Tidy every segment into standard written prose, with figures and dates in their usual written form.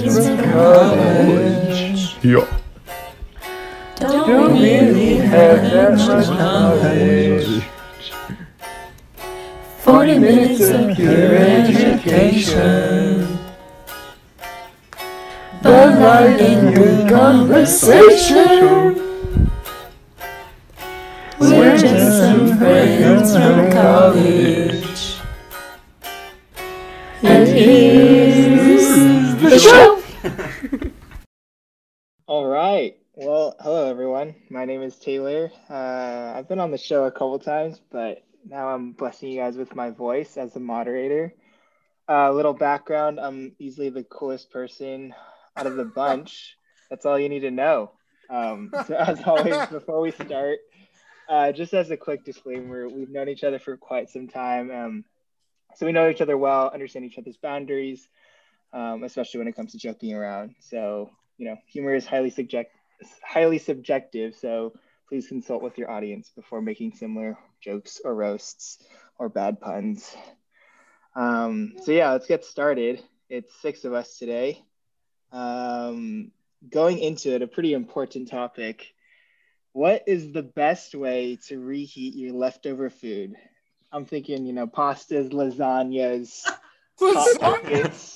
kids from college. Yeah. Don't really have that much knowledge. 40 minutes of pure education. But like in good conversation. We're just some friends from college. And here's the show. All right. Well, hello everyone. My name is Taylor. I've been on the show a couple times, but now I'm blessing you guys with my voice as the moderator. Little background, I'm easily the coolest person out of the bunch. That's all you need to know. So as always, before we start, just as a quick disclaimer, we've known each other for quite some time. So we know each other well, understand each other's boundaries, especially when it comes to joking around. So, humor is highly subjective. So please consult with your audience before making similar jokes or roasts or bad puns. So yeah, let's get started. It's 6 of us today. Going into it, a pretty important topic. What is the best way to reheat your leftover food? I'm thinking, pastas, lasagnas, hot pockets.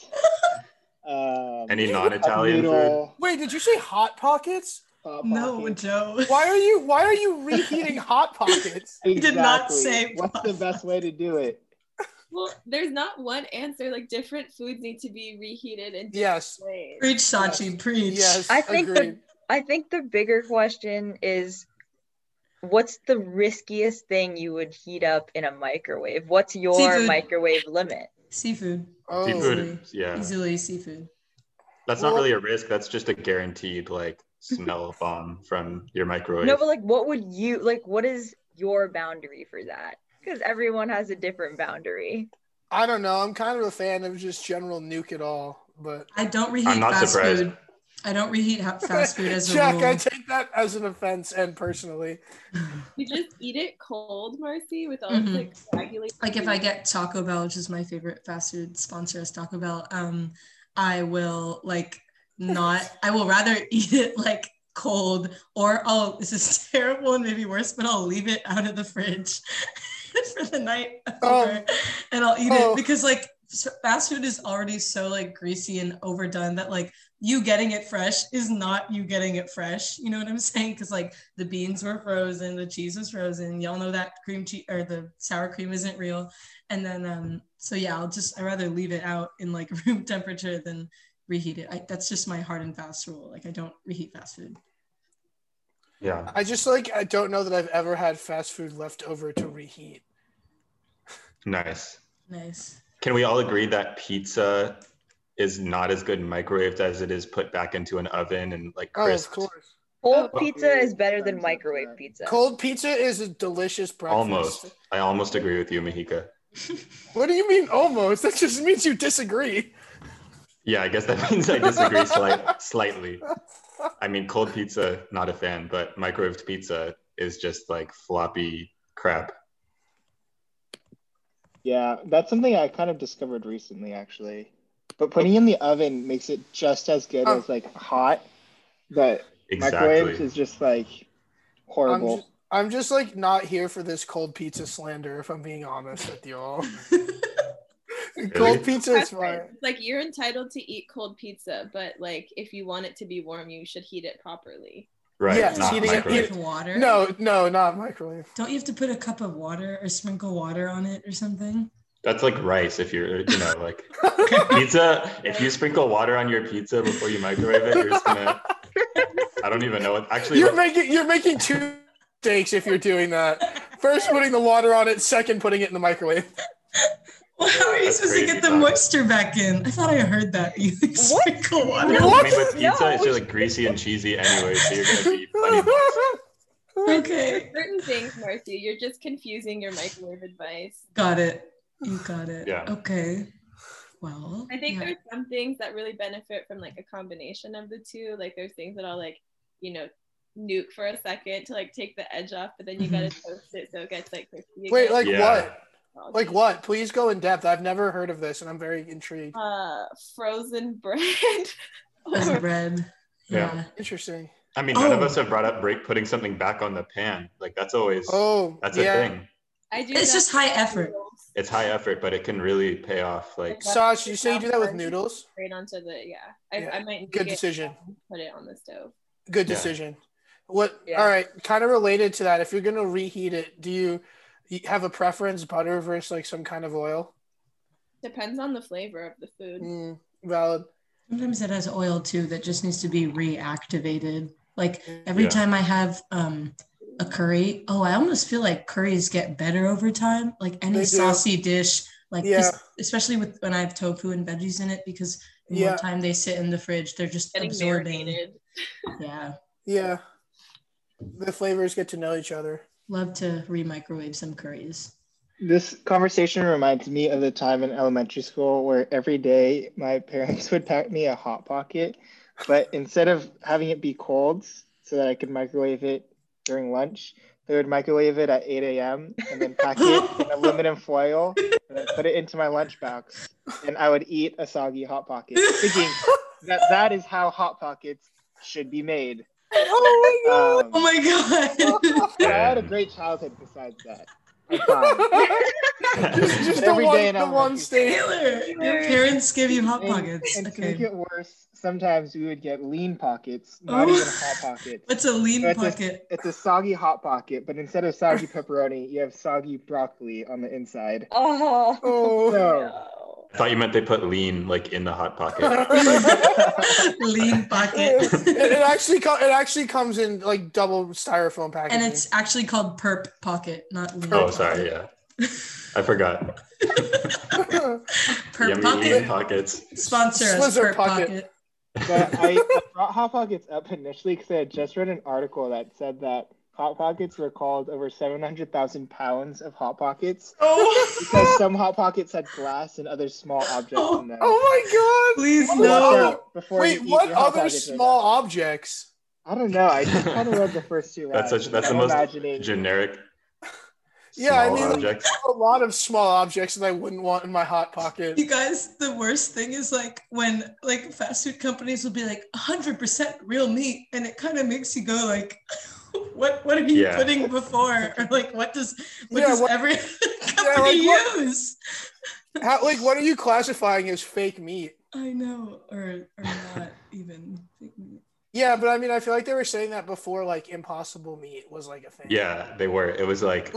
Any non-Italian food? Wait, did you say Hot Pockets? No, Joe. Why are you reheating Hot Pockets? Exactly. He did not say What's the best way to do it? Well, there's not one answer. Like, different foods need to be reheated in Yes. different ways. Preach, Sachi, preach. Yes, I think agreed. the bigger question is, what's the riskiest thing you would heat up in a microwave? What's your Seafood. microwave limit? Seafood. Oh. Seafood, yeah. Easily seafood. That's not really a risk. That's just a guaranteed smell bomb from your microwave. No, but what is your boundary for that? Because everyone has a different boundary. I don't know. I'm kind of a fan of just general nuke it all, but I don't reheat I'm not fast surprised. food. I don't reheat fast food as a Jack, rule. I take that as an offense and personally. You just eat it cold, Marcy, with all Mhm. its coagulated. Like if I get Taco Bell, which is my favorite fast food sponsor, is Taco Bell, I will I will rather eat it cold, or this is terrible and maybe worse, but I'll leave it out of the fridge for the night over, and I'll eat it because fast food is already so greasy and overdone that you getting it fresh is not you getting it fresh. You know what I'm saying? Because the beans were frozen, the cheese was frozen. Y'all know that cream cheese or the sour cream isn't real. And then I rather leave it out in room temperature than reheat it. That's just my hard and fast rule. I don't reheat fast food. Yeah. I just I don't know that I've ever had fast food left over to reheat. Nice. Nice. Can we all agree that pizza is not as good microwaved as it is put back into an oven and crisped? Oh, of course. Cold pizza is better than microwave pizza. Cold pizza is a delicious breakfast. Almost. I almost agree with you, Mahika. What do you mean almost? That just means you disagree. Yeah, I guess that means I disagree slightly. I mean, cold pizza, not a fan, but microwaved pizza is just floppy crap. Yeah, that's something I kind of discovered recently, actually. But putting it in the oven makes it just as good as hot. But microwaves is just horrible. I'm just not here for this cold pizza slander, if I'm being honest with you all. Cold pizza is fine. You're entitled to eat cold pizza, but if you want it to be warm, you should heat it properly. Right. Yes, not heating microwave. With water? No, not microwave. Don't you have to put a cup of water or sprinkle water on it or something? That's like rice. If you're, pizza, if you sprinkle water on your pizza before you microwave it, you're just gonna, I don't even know what, actually. You're making two mistakes if you're doing that. First putting the water on it, second putting it in the microwave. Well, how are you supposed to get the moisture back in? I thought I heard that. You sprinkle water. I mean, with pizza, it's just greasy and cheesy anyway, so you're gonna be plenty moist. Okay. Certain things, Marcy, you're just confusing your microwave advice. Got it. You got it. Yeah. Okay. Well, I think there's some things that really benefit from a combination of the two. There's things that I'll nuke for a second to take the edge off, but then you gotta toast it so it gets crispy again. Wait, what? apologies. Like what? Please go in depth. I've never heard of this, and I'm very intrigued. Frozen bread. Frozen bread. Yeah. Yeah. Interesting. I mean, none of us have brought up putting something back on the pan. Like that's always that's a thing. I do. It's just high effort. It's high effort, but it can really pay off. Like Saj, you say you do that with noodles? Straight onto the I might good decision. Put it on the stove. Good decision. What? All right, kind of related to that. If you're gonna reheat it, do you have a preference, butter versus like some kind of oil? Depends on the flavor of the food. Valid. Sometimes it has oil too that just needs to be reactivated. Like every time I have a curry, I almost feel like curries get better over time. Like any saucy dish, like especially when I have tofu and veggies in it, because the more time they sit in the fridge, they're just getting absorbing. Marinated. Yeah. The flavors get to know each other. Love to re-microwave some curries. This conversation reminds me of the time in elementary school where every day my parents would pack me a Hot Pocket, but instead of having it be cold so that I could microwave it during lunch, they would microwave it at 8 a.m. and then pack it in aluminum foil and then put it into my lunchbox. And I would eat a soggy Hot Pocket, thinking that is how Hot Pockets should be made. Oh my god! I had a great childhood besides that. just the one stage. Your parents give you Hot Pockets. And to make it worse, sometimes we would get Lean Pockets, not even Hot Pockets. What's a Lean Pocket? It's a soggy Hot Pocket, but instead of soggy pepperoni, you have soggy broccoli on the inside. I thought you meant they put lean like in the Hot Pocket. Lean Pocket. It actually comes in like double styrofoam packaging. And it's actually called Perp Pocket, not Lean. Oh, sorry, yeah. I forgot. Perp Yummy Pocket. Lean Pockets. Sponsor us, Perp Pocket. But I brought Hot Pockets up initially because I had just read an article that said that Hot Pockets recalled over 700,000 pounds of Hot Pockets because some Hot Pockets had glass and other small objects in them. Oh my god! Please no! Wait, what other small objects? I don't know. I just kind of read the first two lines. That's the most generic. Yeah, I mean, like, a lot of small objects that I wouldn't want in my Hot Pocket. You guys, the worst thing is like when like fast food companies will be like 100% real meat, and it kind of makes you go like, what are you putting before, or like what does every company use? What are you classifying as fake meat? I know, or not even fake meat. Yeah, but I mean, I feel like they were saying that before, like Impossible Meat was like a thing. Yeah, they were. It was like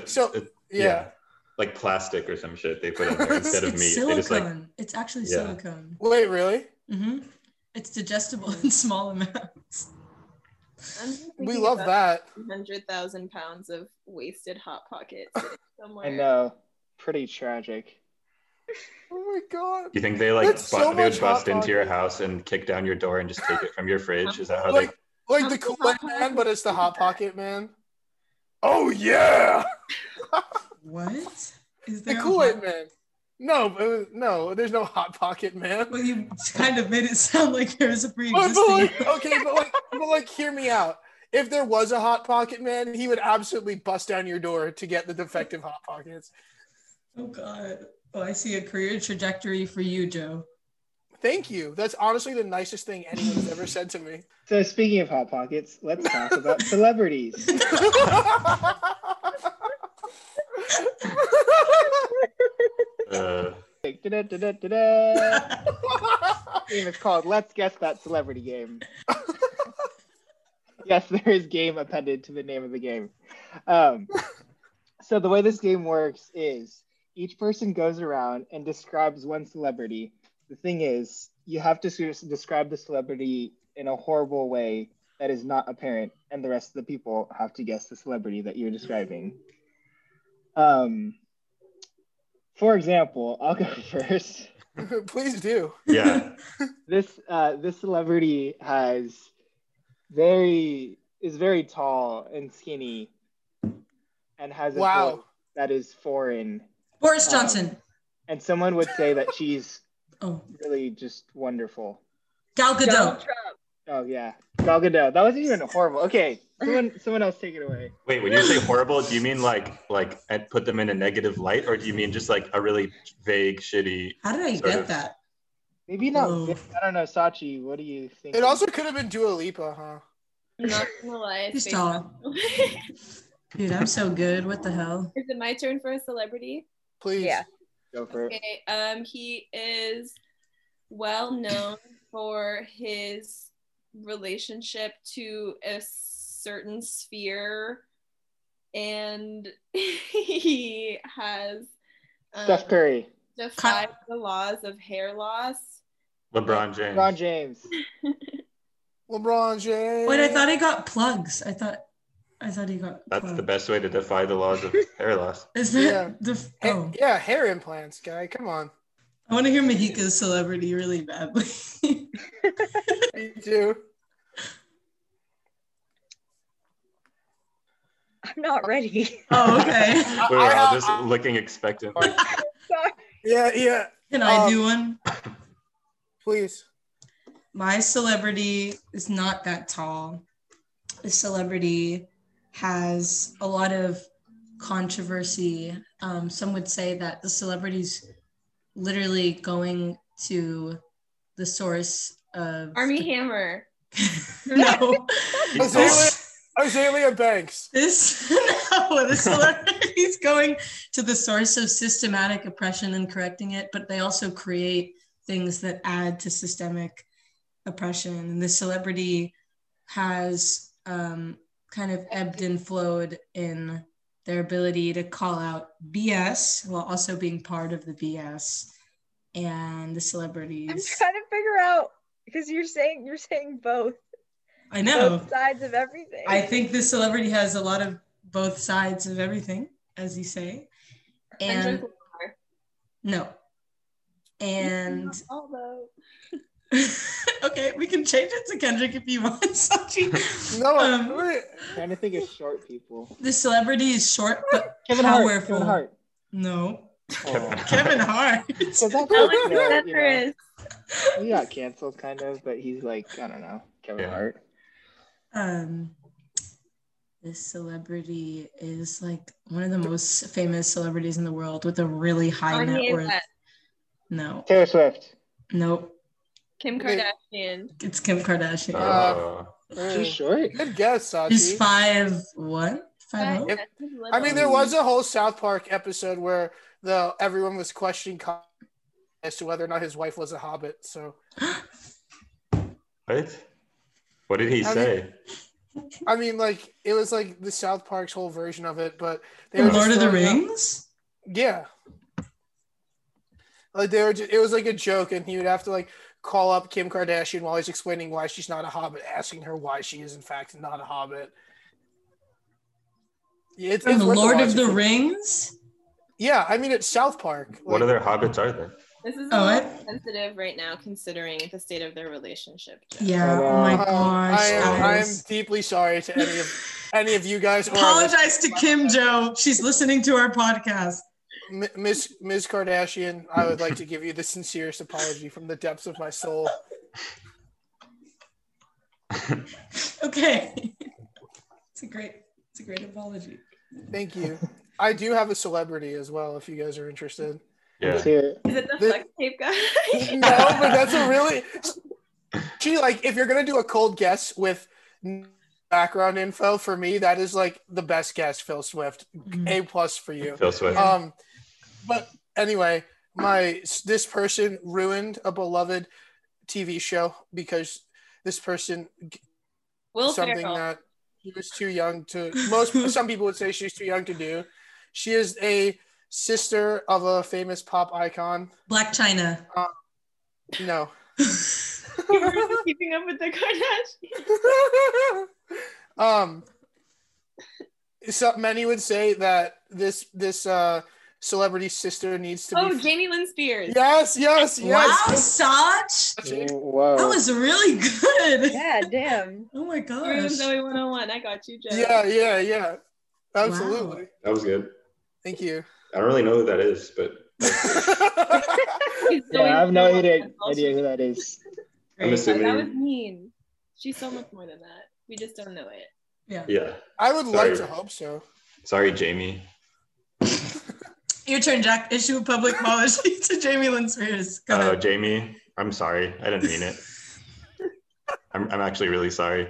like plastic or some shit they put in there instead of meat. Silicone. It's actually silicone. Wait, really? Mm-hmm. It's digestible in small amounts. We love that. 100,000 pounds of wasted Hot Pockets somewhere. I know. Pretty tragic. Oh my god! You think they would bust into your house and kick down your door and just take it from your fridge? Is that how like the Kool-Aid Man, but it's the Hot Pocket Man? Oh yeah! What is there? The Kool-Aid Man. No, there's no Hot Pocket Man. Well, you kind of made it sound like there was a pre-existing. but hear me out. If there was a Hot Pocket Man, he would absolutely bust down your door to get the defective Hot Pockets. Oh god. Oh, I see a career trajectory for you, Joe. Thank you. That's honestly the nicest thing anyone has ever said to me. So speaking of Hot Pockets, let's talk about celebrities. Game is called Let's Guess That Celebrity Game. Yes, there is game appended to the name of the game. So the way this game works is each person goes around and describes one celebrity. The thing is, you have to describe the celebrity in a horrible way that is not apparent, and the rest of the people have to guess the celebrity that you're describing. For example, I'll go first. Please do. Yeah. This celebrity is very tall and skinny, and has a voice that is foreign. Boris Johnson. And someone would say that she's really just wonderful. Gal Gadot. Oh yeah, Gal Gadot. That wasn't even horrible. Okay, someone else take it away. Wait, when you say horrible, do you mean like and put them in a negative light, or do you mean just like a really vague, shitty? How did I sort get of- that? Maybe not. Whoa. I don't know, Sachi. What do you think? It also could have been Dua Lipa, huh? I'm not gonna lie. He's it's tall. Dude, I'm so good. What the hell? Is it my turn for a celebrity? Please. Yeah. Go for it. Okay. He is well known for his relationship to a certain sphere, and he has Steph Curry. defied the laws of hair loss. LeBron James. LeBron James. LeBron James. Wait, I thought he got plugs. I thought he got That's plugs. the best way to defy the laws of hair loss. Is that Yeah. the Ha- yeah, hair implants, guy. Come on. I want to hear Mahika's celebrity really badly. Me too. I'm not ready. Oh, okay. We were all just looking expectantly. Sorry. Yeah. Can I do one? Please. My celebrity is not that tall. The celebrity has a lot of controversy. Some would say that the celebrity's literally going to the source of Army Hammer. no. Azalea Banks. The celebrity's going to the source of systematic oppression and correcting it, but they also create things that add to systemic oppression. And the celebrity has kind of ebbed and flowed in their ability to call out BS while also being part of the BS. And the celebrities. I'm trying to figure out because you're saying both. I know. Both sides of everything. I think this celebrity has a lot of both sides of everything, as you say. And Kendrick Lamar. no. And Although. okay, we can change it to Kendrick if you want, Sachi. No, I'm trying to think of short people. The celebrity is short but Kevin powerful. Hart. Kevin Hart. No. Kevin Oh. Kevin Hart. So that's Alex you know, Zephyrus. he got canceled kind of, but he's like, I don't know, Kevin Yeah. Hart. This celebrity is like one of the most famous celebrities in the world with a really high net Kanye worth. West. No. Taylor Swift. Nope. Kim Kardashian. It's Kim Kardashian. She's short. Good guess, Sachi. She's 5'1"? 5'0"? I mean, there was a whole South Park episode where everyone was questioning Kanye as to whether or not his wife was a hobbit. So, What? What did he say? I mean, like it was like the South Park's whole version of it, but they From were just Lord of the throwing out- Rings? Yeah. Like it was like a joke, and he would have to like call up Kim Kardashian while he's explaining why she's not a hobbit, asking her why she is in fact not a hobbit. Yeah, From worth a Lord watch of the if you- Rings? Yeah, I mean it's South Park. What other hobbits are there? This is Oh, a what? little sensitive right now, considering the state of their relationship. Jeff. Yeah. Oh my I gosh. am guys. deeply sorry to any of you guys. Or Apologize to Kim Jo. She's listening to our podcast. Miss Kardashian. I would like to give you the sincerest apology from the depths of my soul. Okay. It's a great apology. Thank you. I do have a celebrity as well, if you guys are interested. Let's Yeah. hear it. Is it the The- flex tape guy? No, but that's a really. Gee, like if you're gonna do a cold guess with background info, for me that is like the best guess. Phil Swift, A+ for you. Phil Swift. But anyway, this person ruined a beloved TV show because this person Will something Ferrell. that he was too young to. Some people would say she's too young to do. She is a sister of a famous pop icon. Black China. No. Keeping up with the Kardashians. So many would say that this celebrity sister needs to Oh, be. Jamie Lynn Spears. Yes. Wow, Sach. Whoa. That was really good. Yeah, damn. Oh my Room gosh. Zoe 101. I got you, Jeff. Yeah. Absolutely. That was good. Thank you. I don't really know who that is, but She's Yeah, I have no Zoe 101. idea who that is. I'm Great. assuming. That was mean. She's so much more than that. We just don't know it. Yeah. Yeah. I would Sorry. like to hope so. Sorry, Jamie. Your turn, Jack. Issue a public apology to Jamie Lynn Spears. Go ahead. Jamie, I'm sorry. I didn't mean it. I'm actually really sorry.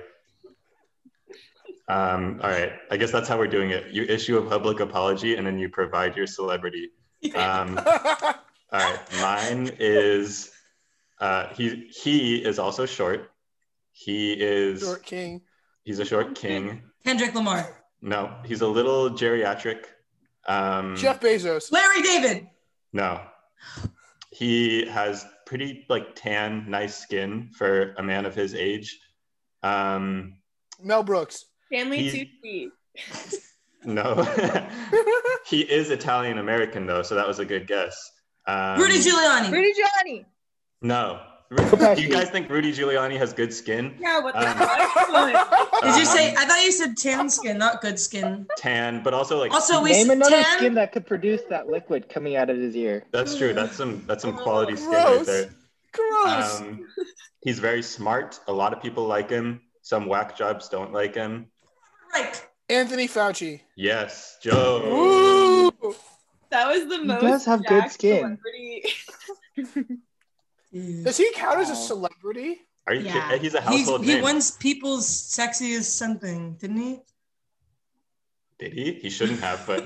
All right. I guess that's how we're doing it. You issue a public apology and then you provide your celebrity. All right. Mine is he is also short. He is Short king. He's a short king. Kendrick Lamar. No, he's a little geriatric. Jeff Bezos. Larry David. No. He has pretty like tan, nice skin for a man of his age. Mel Brooks. Family Tucci. No. He is Italian American though, so that was a good guess. Rudy Giuliani. Rudy Giuliani. No. Do you guys think Rudy Giuliani has good skin? Yeah, what the fuck? Did you say? I thought you said tan skin, not good skin. Tan, but also like. Also, we Name said another tan. skin that could produce that liquid coming out of his ear. That's true. That's some quality skin right Gross. there. Gross. He's very smart. A lot of people like him. Some whack jobs don't like him. Right. Anthony Fauci. Yes, Joe. Ooh. That was the most. does have good Jack skin. celebrity. Does he count as a Wow. celebrity? Are you Yeah. kidding? He's a household He name. won People's Sexiest something, didn't he? Did he? He shouldn't have, but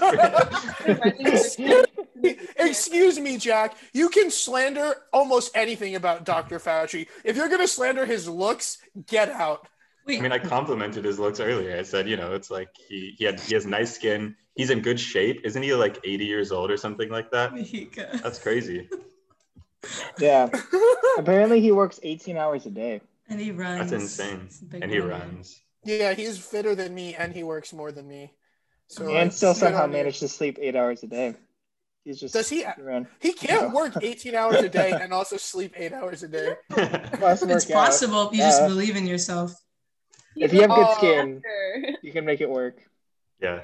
Excuse me, Jack. You can slander almost anything about Dr. Fauci. If you're going to slander his looks, get out. Wait. I mean, I complimented his looks earlier. I said, it's like he has nice skin. He's in good shape. Isn't he like 80 years old or something like that? Mihika. That's crazy. Yeah. Apparently he works 18 hours a day. And he runs. That's insane. He's a big And he boy. runs. Yeah, he's fitter than me and he works more than me. So And still good somehow on you. managed to sleep 8 hours a day. He's just Does he? around. He can't work 18 hours a day and also sleep 8 hours a day. Plus It's work out. possible if you just Yeah. believe in yourself. If you have good Oh. skin, Actor. you can make it work. Yeah.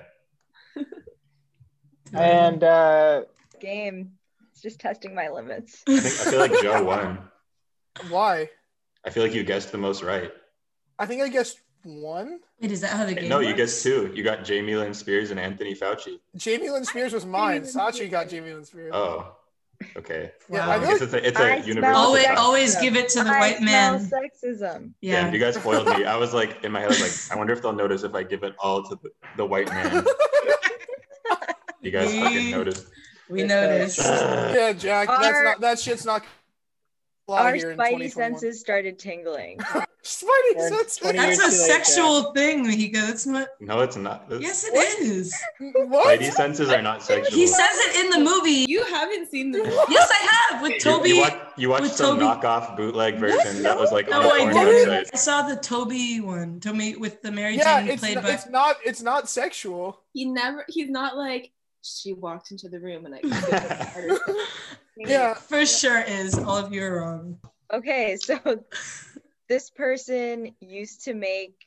And Game. It's just testing my limits. I feel like Joe won. Why? I feel like you guessed the most right. I think I guessed one. Wait, is that how the game No, you works? guessed two. You got Jamie Lynn Spears and Anthony Fauci. Jamie Lynn Spears was mine. Sachi got Jamie Lynn Spears. Oh, okay. Yeah, Wow. I I feel guess like it's I a smell universal. Always, sexism. always give it to the I white smell man. sexism. Yeah. Damn, you guys spoiled me. I was like, in my head, I was like, I wonder if they'll notice if I give it all to the white man. You guys fucking noticed. We noticed. yeah, Jack. That shit's not. Our here in spidey 2021. senses started tingling. Spidey Or senses. 20 That's years a too late, sexual thing, Mihika. That's not. No, it's not. Yes, it is. What? Spidey senses are not sexual. He says it in the movie. You haven't seen the movie. Yes, I have with Toby. You watched with some Toby. knockoff bootleg version that was like on No, a I porn didn't. website. I saw the Toby one. Toby with the Mary Yeah, Jane played by. it's not sexual. He's not like, she walked into the room and I Yeah. For sure is. All of you are wrong. Okay, so this person used to make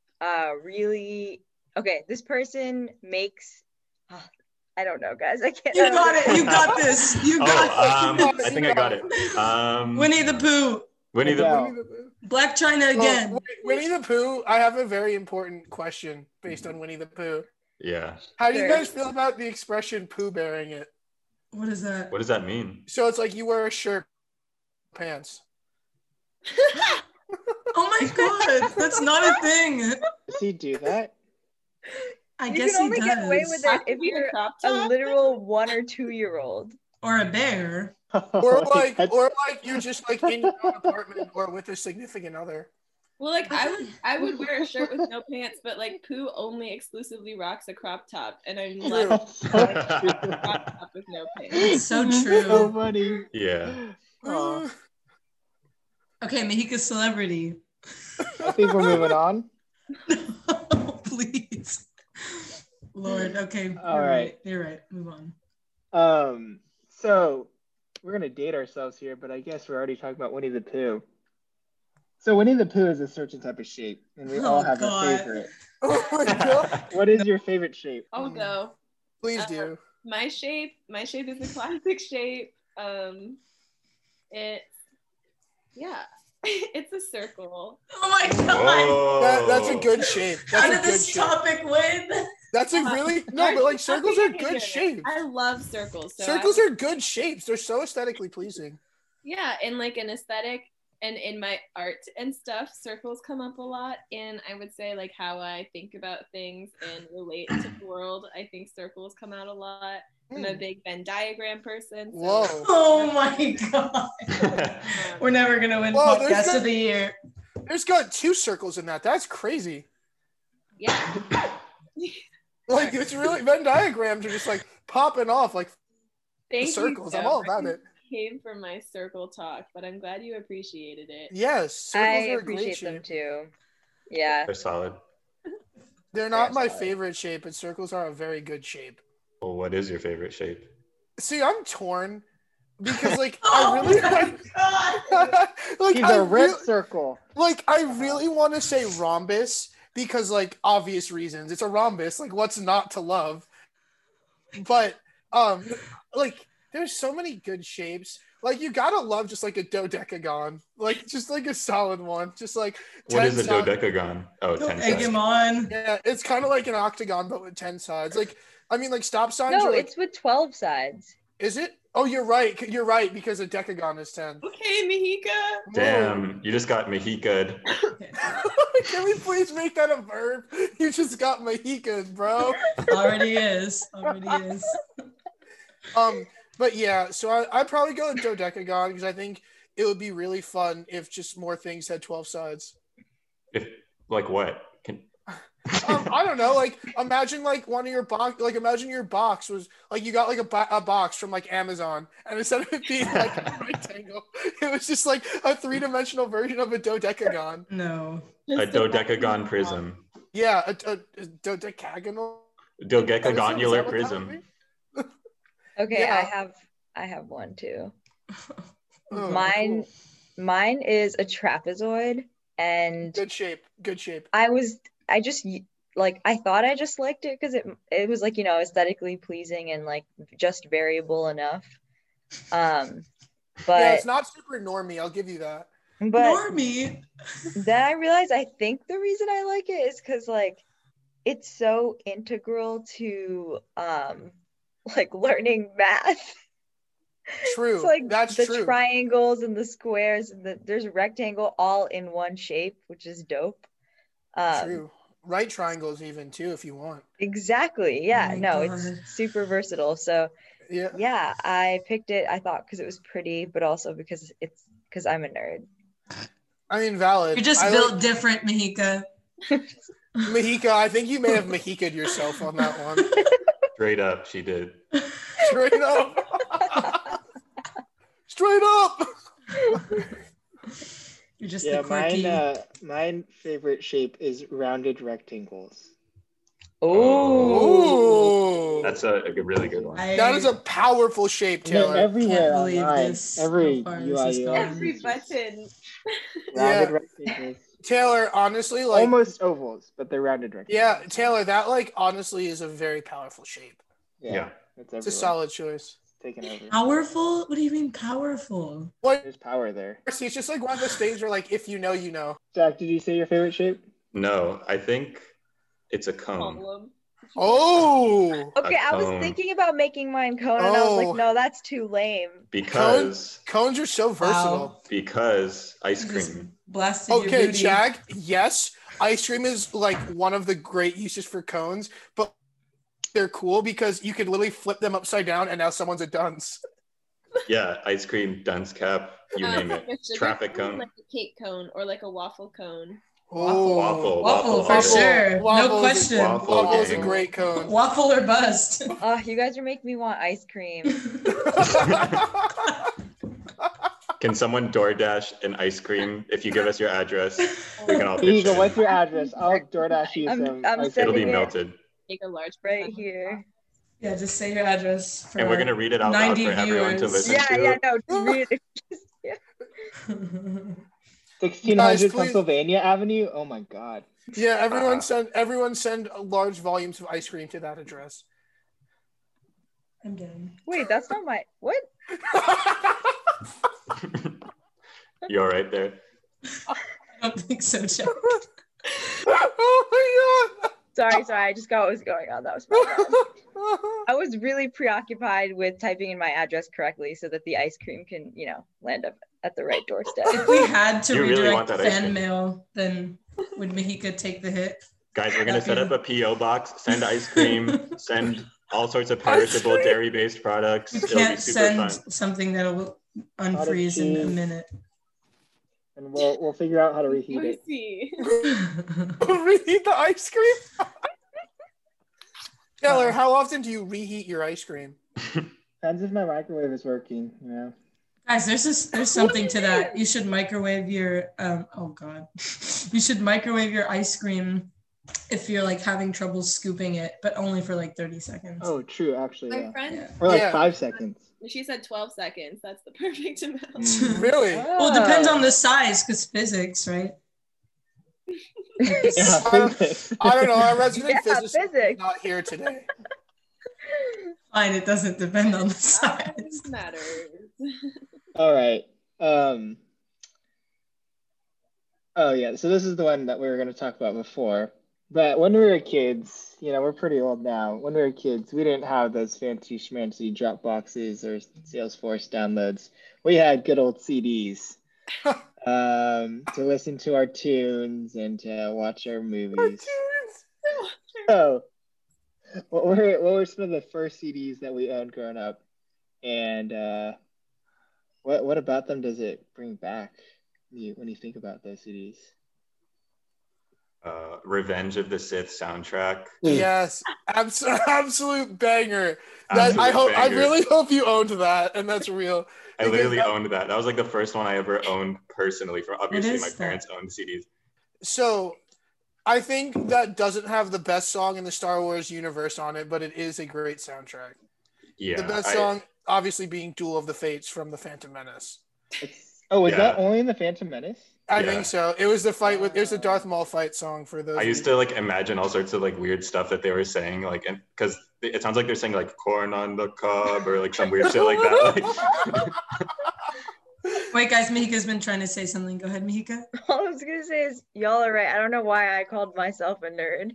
this person makes I don't know, guys. I can't. You got it. You got this. You got I think I got it. Winnie the Pooh. Winnie the Yeah. Pooh. Black China again. Winnie the Pooh. I have a very important question based on Winnie the Pooh. Yeah. How do you Sure. guys feel about the expression "poo bearing it"? What is that? What does that mean? So it's like you wear a shirt, pants. Oh my god, that's not a thing. Does he do that? I You guess can only he get away does. with That it could if be a you're crop a top. literal 1 or 2 year old. Or a bear. Or like That's- you're just like in your own apartment or with a significant other. Well, like I would wear a shirt with no pants, but like Pooh only exclusively rocks a crop top, and I'm like That's so a true. crop top with no pants. It's so So true. funny. Yeah. Aw. Okay, Mihika's celebrity. I think we're moving on. Please. Lord, okay. All You're right. You're right. Move on. So we're gonna date ourselves here, but I guess we're already talking about Winnie the Pooh. So Winnie the Pooh is a certain type of shape, and we all Oh, have God. a favorite. Oh my god! What is your favorite shape? I'll go. Please do. My shape is the classic shape. It's It's a circle. Oh my god! Whoa. That's a good shape. How That's a did good this shape. topic win? That's a really no, but like circles are good shapes. I love circles. So Circles are good shapes. They're so aesthetically pleasing. yeah, in like an aesthetic and in my art and stuff, circles come up a lot. And I would say like how I think about things and relate to the world, I think circles come out a lot. I'm a big Venn diagram person. So Whoa. Oh my god! We're never gonna win Whoa, there's podcast no- of the year. There's got 2 circles in that. That's crazy. yeah. Like it's really Venn diagrams are just like popping off like Thank circles. you. I'm all about it. Came from my circle talk, but I'm glad you appreciated it. Yes, circles I are a great appreciate them shape. too. Yeah. They're solid. They're not my solid. favorite shape, but circles are a very good shape. Well, what is your favorite shape? See, I'm torn because like Oh I really my god! like He's I a red really, circle. like I really want to say rhombus because like obvious reasons. It's a rhombus. Like what's not to love? But like there's so many good shapes. Like you gotta love just like a dodecagon, like just like a solid one, just like What 10 is a sides. dodecagon? Oh, Don't 10 egg sides. him on. Yeah, it's kind of like an octagon but with 10 sides. Like I mean, like stop signs. No, are like, it's with 12 sides. is it? Oh, you're right. You're right because a decagon is 10. Okay, Mahika. Damn, you just got Mahika'd. Can we please make that a verb? You just got Mahika, bro. Already is. Already is. But yeah, so I'd probably go with dodecagon because I think it would be really fun if just more things had 12 sides. If like what? Can I don't know, like imagine like one of your box, like imagine your box was like you got like a box from like Amazon, and instead of it being like a rectangle, it was just like a 3-dimensional version of a dodecagon. No. a dodecagon prism. Yeah, a dodecagonal. Dodecagonular Is that what that would prism. be? Okay, Yeah. I have one too. Oh, Mine cool. mine is a trapezoid, and Good shape. Good shape. I just like I thought I just liked it because it was like, you know, aesthetically pleasing and like just variable enough. Yeah, But it's not super normie. I'll give you that. Normie. then I realized I think the reason I like it is because like it's so integral to like learning math. True. It's like That's the true. triangles and the squares and there's a rectangle all in one shape, which is dope. True. Right triangles even too, if you want. Exactly. Yeah. my No, God. it's super versatile. So Yeah. yeah, I picked it. I thought because it was pretty, but also because I'm a nerd. I mean, valid. You're just I built like- different, Mahika. Mahika, I think you may have Mahika'd yourself on that one. Straight up, she did. Straight up. Straight up. You're just Yeah, the quirky. mine favorite shape is rounded rectangles. Oh, Ooh. That's a really good one. That is a powerful shape, They're Taylor. everywhere believe online. this, Every how far UI, this has gone. Every button. rounded Yeah. rectangles. Taylor, honestly, like Almost ovals, but they're rounded rectangles. yeah, Taylor, that like honestly is a very powerful shape. Yeah. It's It's a everywhere. solid choice. It's taken over. Powerful? What do you mean powerful? What? There's power there. See, it's just like one of those things where like if you know, you know. Jack, did you say your favorite shape? No, I think it's a cone. Problem. Oh, okay. I was cone. thinking about making mine cone, and I was Oh. like, no, that's too lame. Because cones are so versatile. because ice You just cream. blasted your Okay, booty. Jag, yes, ice cream is like one of the great uses for cones, but they're cool because you can literally flip them upside down and now someone's a dunce. Yeah, ice cream, dunce cap, you name it. Like a sugar Traffic cone. like a cake cone, or like a waffle cone. Oh. Waffle for waffle. sure. No Waffle is- question. waffle Waffle is a gang. great cone. Waffle or bust. Oh, you guys are making me want ice cream. Can someone DoorDash an ice cream? If you give us your address, we can all Here you pitch go. in. What's your address? I'll DoorDash you I'm some. I'm ice It'll be sending it melted. Take a large right percentage. here. Yeah, just say your address. For And we're gonna read it out loud 90 for everyone to viewers. listen Yeah, to. yeah, no, just read it. 1600 Guys, please- Pennsylvania Avenue. Oh my God. Yeah, everyone send large volumes of ice cream to that address. I'm done. Wait, that's not my what? You all right there? I don't think so, Jack. Oh my Sorry, I just got what was going on. That was my bad. I was really preoccupied with typing in my address correctly so that the ice cream can, land up at the right doorstep. If we had to You really want redirect that ice fan cream. mail, then would Mahika take the hit? Guys, we're gonna set up a PO box. Send ice cream. Send all sorts of perishable dairy-based products. You It'll be can't super send fun. something that'll unfreeze in a cheese. minute. And we'll figure out how to reheat Let me it. see. reheat the ice cream? Taylor, how often do you reheat your ice cream? Depends if my microwave is working, Guys, there's something to that. You should microwave your you should microwave your ice cream if you're like having trouble scooping it, but only for like 30 seconds. Oh, true, actually, My yeah. friend, Or like Yeah. 5 seconds. she said 12 seconds. That's the perfect amount. Really? Well, it depends on the size, because physics, right? Yeah, I don't- physics. I don't know. Our resident Yeah, physicist is physics. not here today. Fine, it doesn't depend on the Size size. matters. All right. Oh yeah, so this is the one that we were going to talk about before. But when we were kids, we're pretty old now. When we were kids, we didn't have those fancy schmancy Dropboxes or Salesforce downloads. We had good old CDs to listen to our tunes and to watch our movies. So, what were some of the first CDs that we owned growing up? And what about them does it bring back when you think about those CDs? Revenge of the Sith soundtrack. Yes, absolute banger. Absolute I banger. really hope you owned that, and that's real. I literally owned that. That was like the first one I ever owned personally. For obviously is my that? parents owned CDs. So, I think that doesn't have the best song in the Star Wars universe on it, but it is a great soundtrack. Yeah. The best song, obviously, being "Duel of the Fates" from The Phantom Menace. Was Yeah. that only in The Phantom Menace? I Yeah. think so. It was it was the Darth Maul fight song for those. I used to like imagine all sorts of like weird stuff that they were saying, like, and because it sounds like they're saying like corn on the cob or like some weird shit like that. Like, Wait, guys, Mahika's been trying to say something. Go ahead, Mahika. All I was gonna say is y'all are right. I don't know why I called myself a nerd.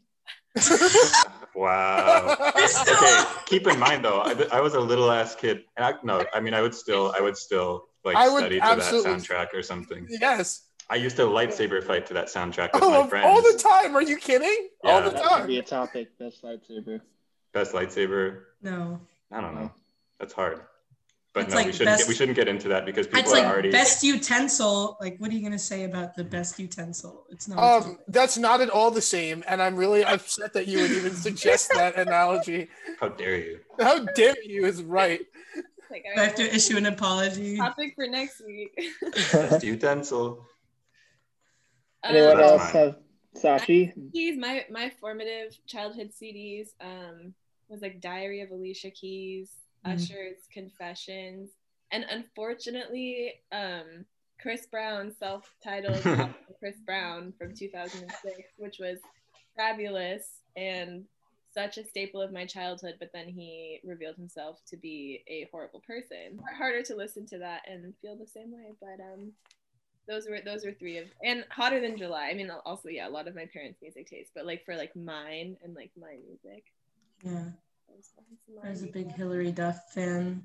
wow. You're still Okay, keep in mind though, I was a little ass kid. And I would still like I would study to absolutely- that soundtrack or something. Yes. I used to lightsaber fight to that soundtrack with Oh, my friends. all the time. Are you kidding? All Yeah. the That should time. be a topic. Best lightsaber. Best lightsaber. No. I don't know. That's hard. But It's no, like we shouldn't get into that because It's people like are already best utensil. Like, what are you gonna say about the best utensil? It's not. That's not at all the same, and I'm really upset that you would even suggest that analogy. how dare you? How dare you is right. Like, I have to issue an apology. topic for next week. Best utensil. Anyone That's else mine. have Sachi? CDs, my formative childhood CDs was like Diary of Alicia Keys, Usher's Confessions, and unfortunately, Chris Brown's self-titled album, Chris Brown from 2006, which was fabulous and such a staple of my childhood, but then he revealed himself to be a horrible person. Harder to listen to that and feel the same way, but those were three of, and Hotter Than July. I mean, also, yeah, a lot of my parents' music taste, but like for like mine and like my music. Yeah. I was a big music. Hillary Duff fan.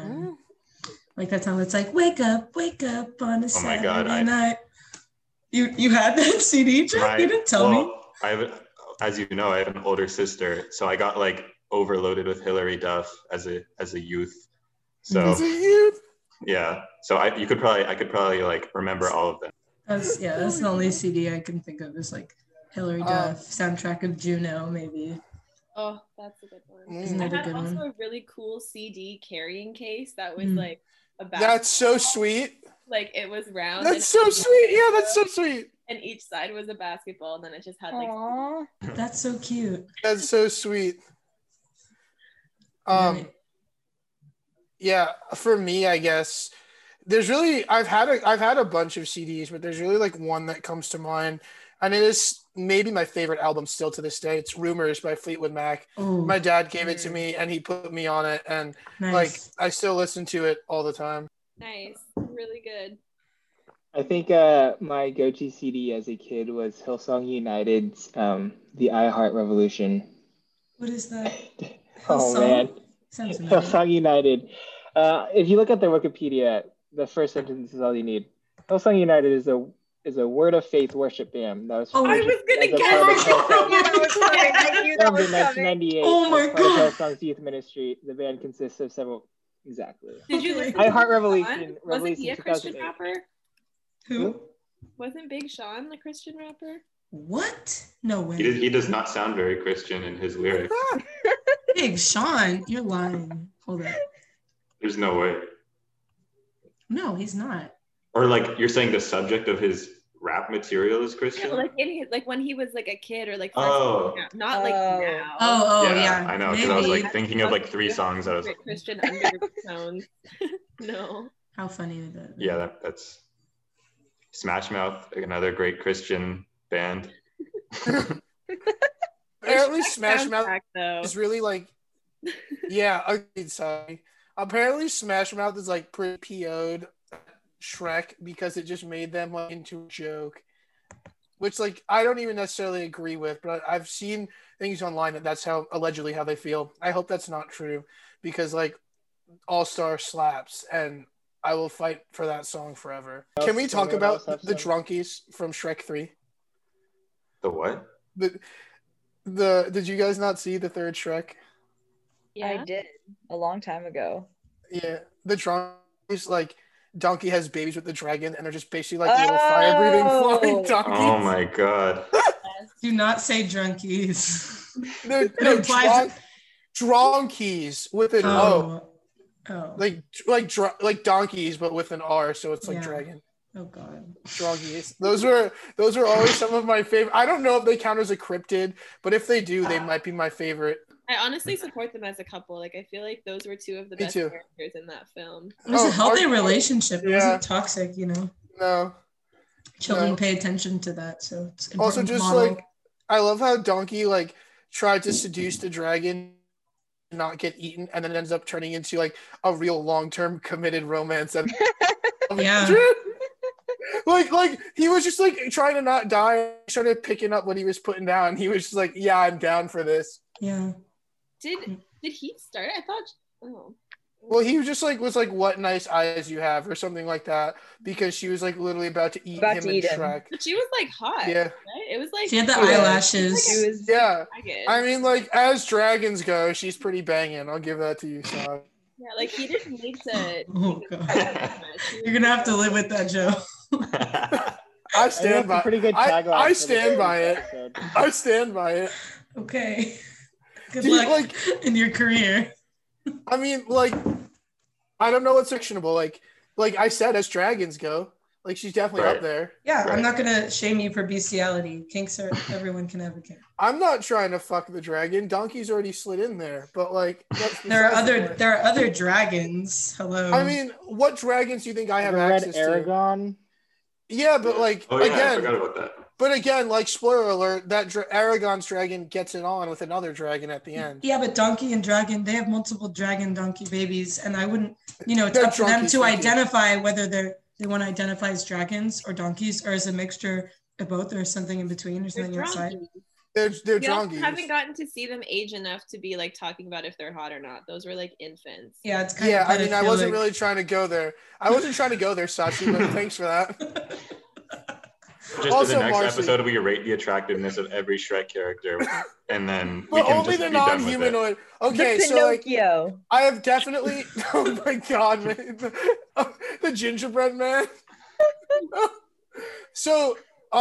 Like that song that's like "Wake up on a Oh my God, Saturday night." You had that CD, Jack? You didn't tell me. I have, as you know, I have an older sister, so I got like overloaded with Hillary Duff as a youth. So yeah, so I could probably like remember all of them. That's the only CD I can think of is like Hillary Duff, soundtrack of Juno, maybe. Oh, that's a good one. Isn't I that a had good also one? a really cool CD carrying case that was Mm. like a That's so sweet. like it was round. That's so sweet. Yeah, that's so sweet. And each side was a basketball, and then it just had like. Aww. That's so cute. That's so sweet. Really. Yeah, for me, I guess there's really I've had a bunch of CDs, but there's really like one that comes to mind, and it is maybe my favorite album still to this day. It's "Rumors" by Fleetwood Mac. Oh, My dad gave it to me, and he put me on it, and nice. like I still listen to it all the time. Nice, really good. I think my go-to CD as a kid was Hillsong United's The I Heart Revolution. What is that? Oh man, Hillsong? Sounds familiar. Hillsong United. If you look at their Wikipedia, the first sentence is all you need. Hillsong United is a Word of Faith worship band that was Oh, I formed was gonna as a guess part of it. Hillsong. That was coming. I knew that Formed was in coming. 1998 Oh my as part of God. Hillsong's youth ministry. The band consists of several. Exactly. Did you Okay. listen I to Heart Big Revolution, Sean? Wasn't released he in a Christian 2008. rapper? Who? Wasn't Big Sean the Christian rapper? What? No He way. does not sound very Christian in his lyrics. Big Sean, you're lying. Hold up. There's no way. No, he's not. Or like you're saying the subject of his rap material is Christian? Yeah, like in his, like when he was like a kid or like Oh. not like Oh. now. Oh, yeah. I know, because I was Maybe. like thinking of like 3 songs that I was. Secret Christian undertones. No. How funny would that be? Yeah, that's Smash Mouth, another great Christian band. Apparently, Smash Mouth Soundtrack, though. is really like, yeah. Okay, sorry. Apparently, Smash Mouth is like pretty PO'd Shrek because it just made them like into a joke, which like I don't even necessarily agree with, but I've seen things online that that's how allegedly how they feel. I hope that's not true because like All Star slaps and I will fight for that song forever. Can we talk Anyone else about have the some? drunkies from Shrek 3? The what? Did you guys not see the third Shrek? Yeah. I did a long time ago. Yeah, the drunkies like Donkey has babies with the dragon, and they're just basically like little fire-breathing flying Oh. donkeys. Oh my god. Do not say drunkies. No, It implies- dronkies with an O, Oh. like donkeys, but with an R, so it's like Yeah. dragon. Oh God. Dronkies. Those were always some of my favorite. I don't know if they count as a cryptid, but if they do, they might be my favorite. I honestly support them as a couple. Like I feel like those were 2 of the Me best too. characters in that film. It was Oh, a healthy our- relationship. It yeah. wasn't toxic, you know. No. Children No. pay attention to that, so it's important Also, to just model. like I love how Donkey like tried to seduce the dragon, not get eaten, and then ends up turning into like a real long-term committed romance. And Yeah. like he was just like trying to not die. He started picking up what he was putting down. He was just like, "Yeah, I'm down for this." Yeah. Did he start? I thought. Oh. Well, he was just like "What nice eyes you have" or something like that, because she was like literally about to eat About him to and eat him. Shrek. But she was like hot. Yeah. Right? It was like She had the Yeah. eyelashes. She was Yeah, dragon. I mean, like as dragons go, she's pretty banging. I'll give that to you, Sean. Yeah, like he didn't need to. Oh God. You're gonna have to live with that, Joe. I I think stand that's a by. pretty good I tagline. for the stand by it. episode. I stand by it. Okay. Good Do you, luck like, in your career. I mean, like, I don't know what's fictionable. Like I said, as dragons go, like she's definitely Right. up there. Yeah, Right. I'm not gonna shame you for bestiality. Kinks are everyone can have a kink. I'm not trying to fuck the dragon. Donkey's already slid in there, but like that's There are besides the other point. there are other dragons. Hello. I mean, what dragons do you think I have Ever read access to? Aragon? Yeah, but like Oh yeah, I again, forgot about that. but again, like spoiler alert, that Aragon's dragon gets it on with another dragon at the end. yeah, but donkey and dragon, they have multiple dragon donkey babies, and I wouldn't, it's They're up to them drunkies, to thank you. identify whether they want to identify as dragons or donkeys, or as a mixture of both, or something in between, or They're something outside. drunkies. They're We also drunkies. haven't gotten to see them age enough to be like talking about if they're hot or not. Those were like infants. Yeah, it's kind Yeah, of. I mean, I wasn't really trying to go there. I wasn't trying to go there, Sachi, but thanks for that. Just Also, in the next Marcy. episode, we rate the attractiveness of every Shrek character, and then we But can only just the be done with it. non-humanoid. Okay, the so like Pinocchio. I have definitely. Oh my god, man. The gingerbread man. So,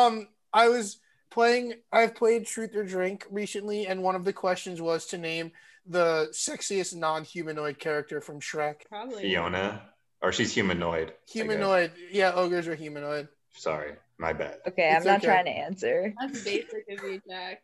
I've played Truth or Drink recently, and one of the questions was to name the sexiest non-humanoid character from Shrek. Probably. Fiona, or she's humanoid. I guess. Humanoid. Yeah, ogres are humanoid. Sorry, my bad. Okay, I'm It's not okay. trying to answer. That's basic of you, Jack.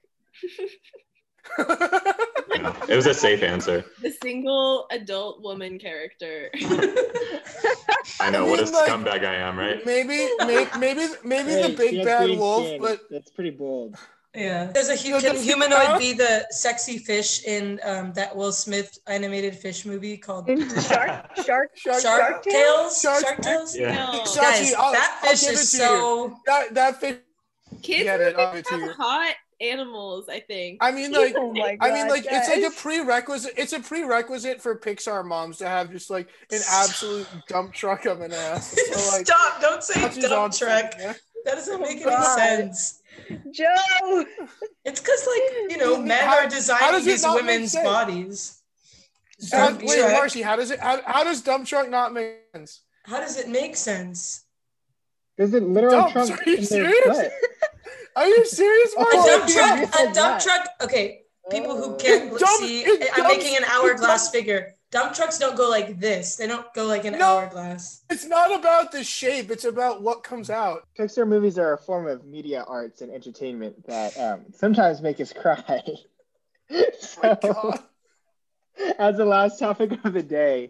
Yeah, it was a safe answer. The single adult woman character. I know what a mean, like, scumbag I am, right? maybe Hey, the she big has bad green wolf, skin. but That's pretty bold. Yeah. There's a can humanoid be the sexy fish in that Will Smith animated fish movie called In Shark Tales? Shark Shark Tales? Yeah. No. Guys, Sachi, that I'll fish give it is to so you. That fish. Kids Get it, I'll give it to have you. hot animals, I think. I mean, like, Oh my God, it's like a guys. prerequisite. It's a prerequisite for Pixar moms to have just like an absolute dump truck of an ass. So like, Stop, don't say Sachi's dump on truck. yeah. That doesn't make any God. sense. Joe. It's because, like, you know, men How are does designing it these not make women's sense? bodies. Wait, truck. Marcy, how does dump truck not make sense? How does it make sense? There's a literal Dumps, trunk are you in their serious? butt. Are you serious, A Marcy? Oh, dump I didn't truck. realize A dump that. truck. Okay, people who Oh. can't It dumps- see, it I'm dumps- making an it hourglass dumps- figure. Dump trucks don't go like this. They don't go like an No. hourglass. It's not about the shape. It's about what comes out. Pixar movies are a form of media arts and entertainment that sometimes make us cry. Oh my God. As the last topic of the day,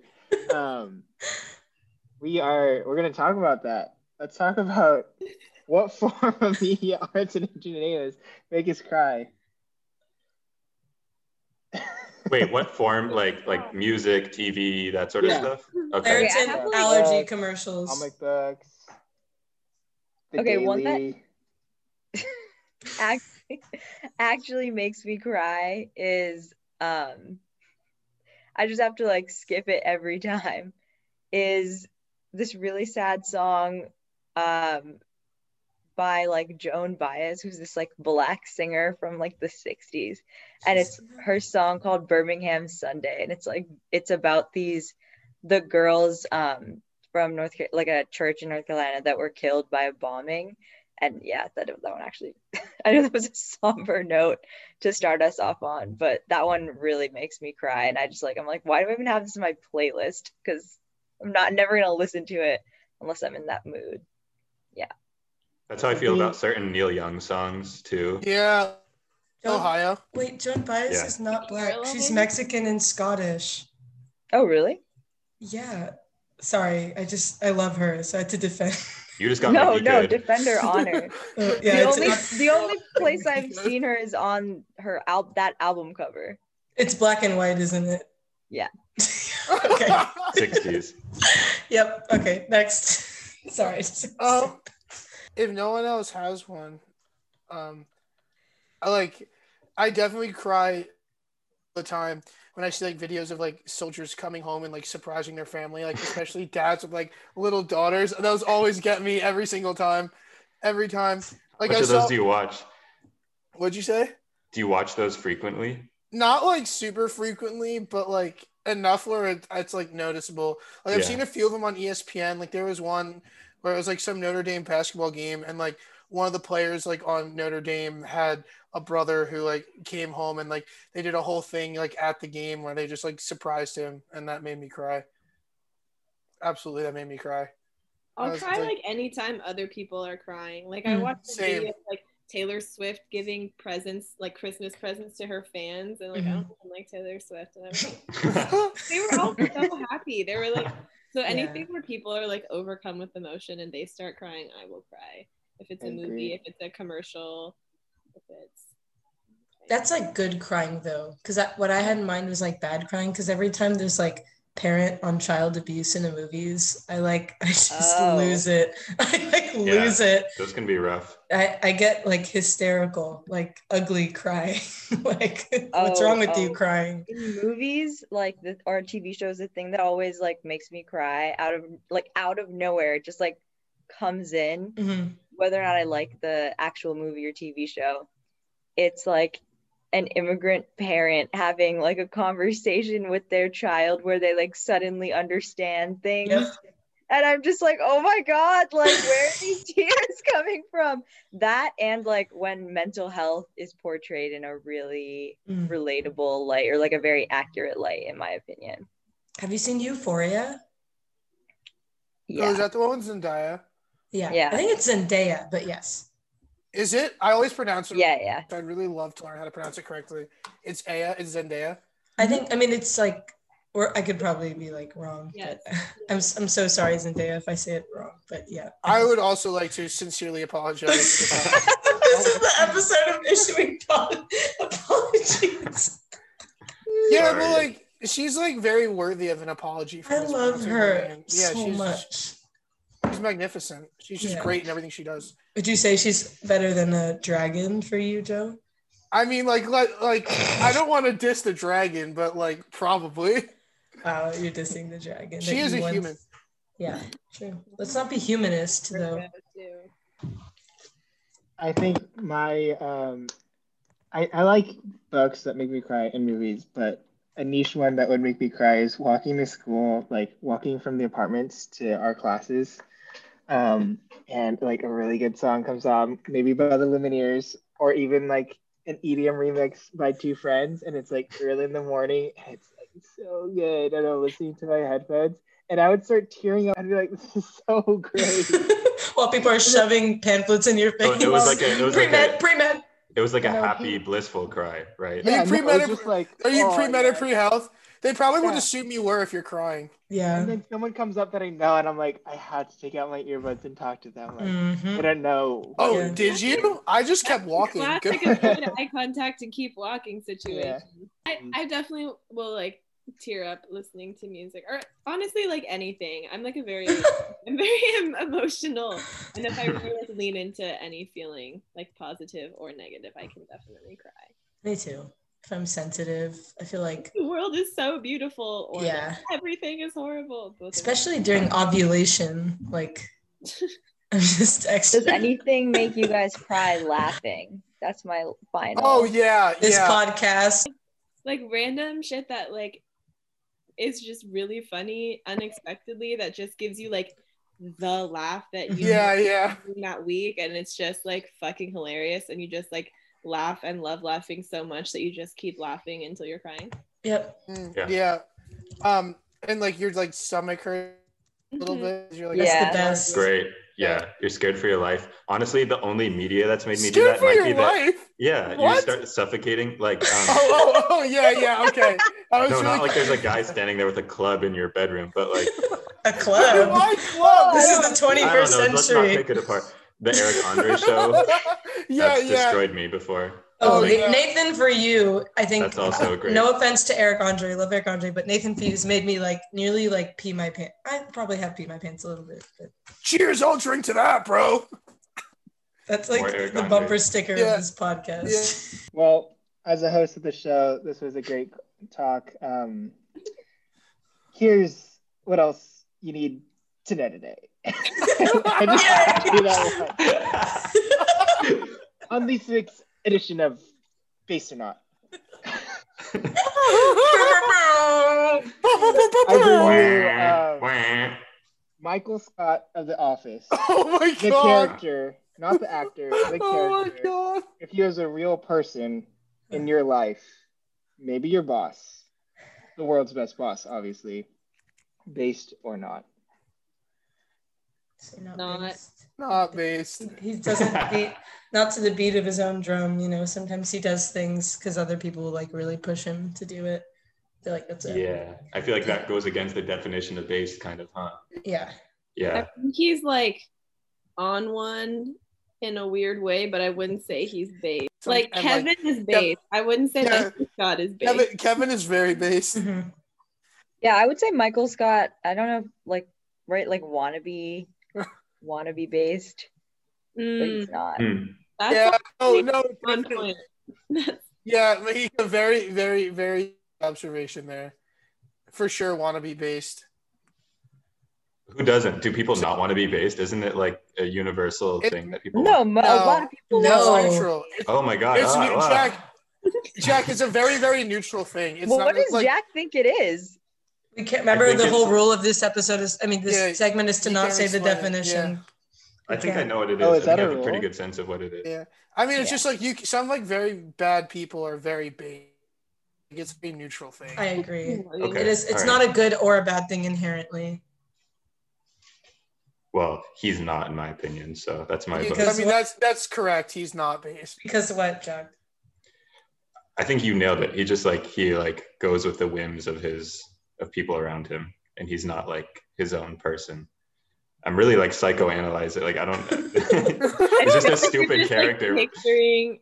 we're going to talk about that. Let's talk about what form of media arts and entertainment make us cry. Wait, what form? Like music, TV, that sort of Yeah. stuff? Okay. Okay, I Claritin have, like, allergy commercials. Comic books. The Okay, one that- Daily. actually makes me cry is I just have to like skip it every time, is this really sad song by like Joan Baez, who's this like black singer from like the 60s, and it's her song called Birmingham Sunday, and it's about the girls from like a church in North Carolina that were killed by a bombing. And yeah, that one actually, I know that was a somber note to start us off on, but that one really makes me cry. And I'm like, why do I even have this in my playlist? Because I'm never gonna listen to it unless I'm in that mood. Yeah. That's how I feel about certain Neil Young songs too. Yeah. Joan- Ohio. Wait, Joan Baez Yeah. is not black. Carlo, She's maybe? Mexican and Scottish. Oh, really? Yeah. Sorry, I love her, so I had to defend. You just got No, me good. defend her honor. Yeah, The only place I've seen her is on her that album cover. it's black and white, isn't it? Yeah. Okay. 60s. Yep. Okay. Next. Sorry. If no one else has one, I definitely cry all the time when I see like videos of like soldiers coming home and like surprising their family, like especially dads with like little daughters. Those always get me every single time. Every time. Like Which of those do you watch? What'd you say? Do you watch those frequently? Not like super frequently, but like enough where it's like noticeable. Like I've Yeah. seen a few of them on ESPN. Like there was one where it was like some Notre Dame basketball game, and like one of the players like on Notre Dame had a brother who like came home, and like they did a whole thing like at the game where they just like surprised him, and that made me cry. Absolutely, that made me cry. I'll was cry like- like anytime other people are crying. Like I watched a Same. video of like Taylor Swift giving presents, like Christmas presents to her fans, and like I don't even like Taylor Swift, and I was like, they were all so happy. They were like, so anything where people are like overcome with emotion and they start crying, I will cry. If it's a movie, Agree. if it's a commercial, if it's That's like good crying though, because what I had in mind was like bad crying. Because every time there's like parent on child abuse in the movies, I just Oh. lose it. I like lose it. Those can be rough. I get like hysterical, like ugly cry. Like what's wrong with you crying? In movies, like or TV shows, the thing that always like makes me cry out of nowhere, it just like comes in, Mhm. whether or not I like the actual movie or TV show. It's like an immigrant parent having like a conversation with their child where they like suddenly understand things. Yeah. And I'm just like, oh my God, like where are these tears coming from? That, and like when mental health is portrayed in a really Mm. relatable light, or like a very accurate light, in my opinion. Have you seen Euphoria? Oh, is that the one with Zendaya? Yeah. Yeah. I think it's Zendaya, but yes. Is it? I always pronounce it. Yeah. I'd really love to learn how to pronounce it correctly. It's Aya. It's Zendaya. I mean, it's like Or I could probably be like wrong. Yes. But I'm so sorry, Zendaya, if I say it wrong. But yeah. I would also like to sincerely apologize. This is the episode of issuing apologies. Yeah, Sorry. but like she's like very worthy of an apology. For I this love project, her and yeah, so much. She's magnificent. She's just Yeah. great in everything she does. Would you say she's better than a dragon for you, Joe? I mean, like I don't want to diss the dragon, but like probably. Wow, you're dissing the dragon. She that is you a once- human. Yeah, true. Let's not be humanist, though. I think my I like books that make me cry and movies, but a niche one that would make me cry is walking to school, like walking from the apartments to our classes. And like a really good song comes on, maybe by the Lumineers, or even like an EDM remix by two friends, and it's like early in the morning, and it's like so good. And I'm listening to my headphones, and I would start tearing up. I'd be like, "This is so great." While people are shoving pamphlets in your face. Oh, it was like pre-med, pre-med. It was like a No, happy, blissful cry, right? Yeah, Are you no, it was pre-med? just like, Are you oh, pre-med yeah. or pre-health? They probably would Yeah. assume you were if you're crying. Yeah. And then someone comes up that I know, and I'm like, I had to take out my earbuds and talk to them. Like, Mhm. I don't know. Oh, Yeah. did you? I just kept walking. Classic Good. avoid eye contact and keep walking situation. Yeah. I definitely will like tear up listening to music, or honestly like anything. I'm like I'm very emotional, and if I really like, lean into any feeling like positive or negative, I can definitely cry. Me too. If I'm sensitive, I feel like, The world is so beautiful, or Yeah. like, everything is horrible. Both of especially during ovulation, like I'm just extra. Does anything make you guys cry laughing? That's my final. Oh yeah, This yeah. podcast. like random shit that like is just really funny unexpectedly, that just gives you like the laugh that you Yeah. in that week, and it's just like fucking hilarious, and you just like laugh and love laughing so much that you just keep laughing until you're crying. Yep. Yeah. And like your like stomach hurt a little bit. You're like, That's Yeah. the best. Great. Yeah, you're scared for your life. Honestly, the only media that's made me do scared that for might your be that. life. Yeah, you What? start suffocating. Like, Oh, yeah. Okay. I was no, really not like there's a guy standing there with a club in your bedroom, but like, A club. Why club? This is the I don't 21st know. Let's not century. pick it apart. The Eric Andre show. Yeah. That's destroyed me before. Oh, Oh, yeah. Nathan, for you, I think. That's also great. No offense to Eric Andre, love Eric Andre, but Nathan Fuse made me like nearly like pee my pants. I probably have peed my pants a little bit, but Cheers! I'll drink to that, bro. that's like More Eric the Andre. bumper sticker Yeah. of this podcast. Well, as a host of the show, this was a great talk. Here's what else you need to know today. I just have to do that one. On the 6th edition of Based or Not, I bring you Michael Scott of The Office. Oh my The god. character, not the actor, the Oh my character. god. If he was a real person in your life, maybe your boss, the world's best boss, obviously, based or not. So not Not. based. Not based. He doesn't beat, not to the beat of his own drum, you know. Sometimes he does things because other people like really push him to do it. They're like, that's it. Yeah, I feel like that goes against the definition of based, kind of, huh? Yeah. Yeah. I think he's like on one in a weird way, but I wouldn't say he's based. Like And, Kevin is based. I wouldn't say Yeah. that Scott is based. Kevin is very based. Mhm. Yeah, I would say Michael Scott. I don't know, like wannabe based, but he's not. That's Yeah. Oh actually no. on point. Yeah, like, he's a very, very, very observation there. For sure, wannabe based. Who doesn't? Do people not want to be based? Isn't it like a universal It- thing that people No, want? a lot of people. No. It's neutral. Oh my god. It's wow. Jack, it's a very, very neutral thing. It's Well, not what does like, Jack think it is? We can't I remember think the it's- whole rule of this episode is, I mean, this Yeah, segment is to you not can't say the explain it, definition. I think I know what it is. Oh, is I think that I a have a pretty rule? good sense of what it is. Yeah. I mean, it's Yeah. just like some like very bad people are very based. It's a very neutral thing. I agree. Okay. It is. It's all not right. a good or a bad thing inherently. Well, he's not, in my opinion. So that's my vote. Because- I mean, that's correct. He's not based. Because of what, Jack? I think you nailed it. He just like goes with the whims of his of people around him, and he's not like his own person. I'm really like psychoanalyze it. Like I don't. It's just a stupid Just, character. Like, picturing.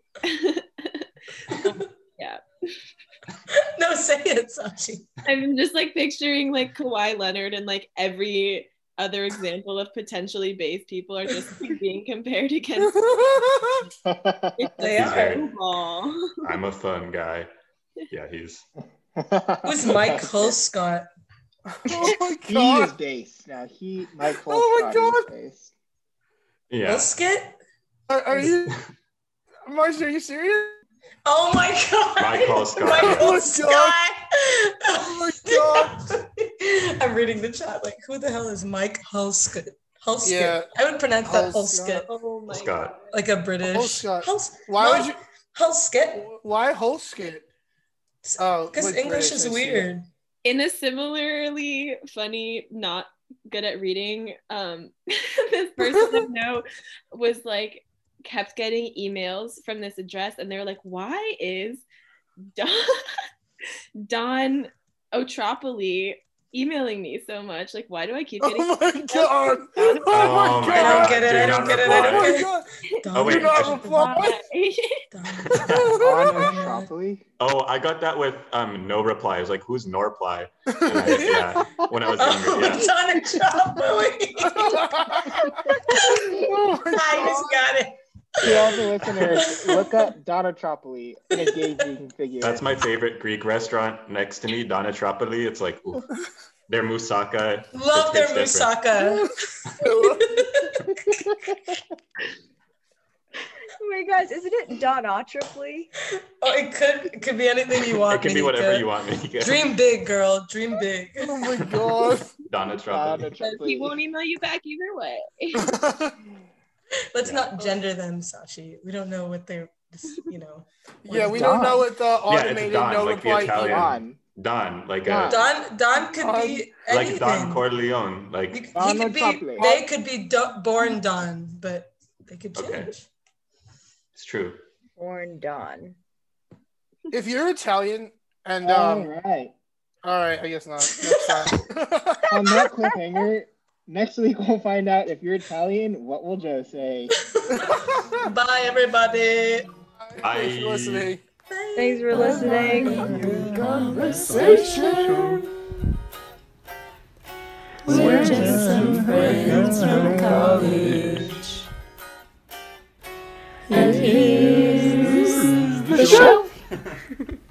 Yeah. No, say it, Sashi. I'm just like picturing like Kawhi Leonard and like every other example of potentially based people are just like, being compared against. They He's are. very- Ball. I'm a fun guy. Yeah, he's. Who's Mike Hulscott? Oh my He is god. based now. Mike Oh my Holscott is based. Yeah. Hulskit? Are you, Marcy, are you serious? Oh my god! Mike Hulscott. Mike Yeah. Hulscott! Oh my god. I'm reading the chat. Like, who the hell is Mike Hulskit? Hulskit. Yeah. I would pronounce that Hulscott. Hulskit, Oh my Scott. god. like a British. Hulscott. Huls- Why no, would you? Hulskit? Why Holskit? Oh, Because like English British, is I see. weird. In a similarly funny, not good at reading, this person I know was like kept getting emails from this address, and they were like, "Why is Don Otropoli emailing me so much? Like, why do I keep getting?" Oh my god! Oh Oh my my I don't God. get it. Do I not don't get it. I reply. don't Oh get my it. god! Oh, wait, Do not I should- reply. On Metropolis. Oh, I got that with no reply. I was like, who's Norply? Yeah, when I was younger. Oh, Yeah. Donna Tropoli. Oh my I just got it. To all the listeners, look up Donatropoli in a gauging figure. That's my favorite Greek restaurant next to me, Donatropoli. It's like, ooh, their moussaka. Love their it's different. moussaka. Oh my gosh, isn't it Donatropoli? Oh, it could be anything you want. It can be whatever Monica. you want me to get. Dream big, girl. Dream big. Oh my god! Donatropoli. He won't email you back either way. Let's not gender them, Sashi. We don't know what they're, you know. Yeah, we Don. don't know what the Yeah, it's automated Don, no like the reply Italian. Don. Don, like Don. Don could be like anything. Don Corleone. You Like, could- he Don could be. Tropoli. They could be born Don, but they could change. Okay. it's true. Born Don. If you're Italian and All right. all right, I guess not. Next time. On that cliffhanger, next week we'll find out if you're Italian. What will Joe say? Bye, everybody. Thanks for listening. Thanks for listening. Conversation. We're just some friends from college. And here's the show.